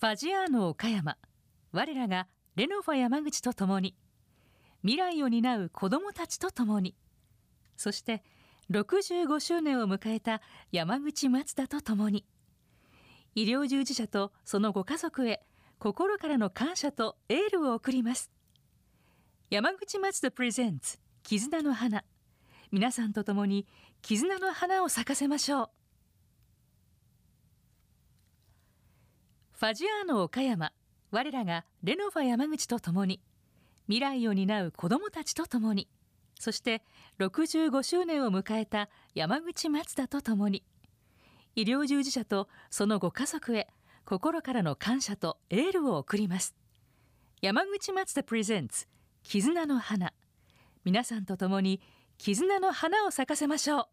ファジアーノ岡山、我らがレノファ山口とともに、未来を担う子どもたちとともに、そして65周年を迎えた山口マツダとともに、医療従事者とそのご家族へ心からの感謝とエールを送ります。山口マツダプレゼンツ絆の花、皆さんとともに絆の花を咲かせましょう。ファジアーノ岡山、我らがレノファ山口とともに、未来を担う子どもたちとともに、そして65周年を迎えた山口マツダとともに、医療従事者とそのご家族へ心からの感謝とエールを送ります。山口マツダプレゼンツ絆の花、皆さんとともに絆の花を咲かせましょう。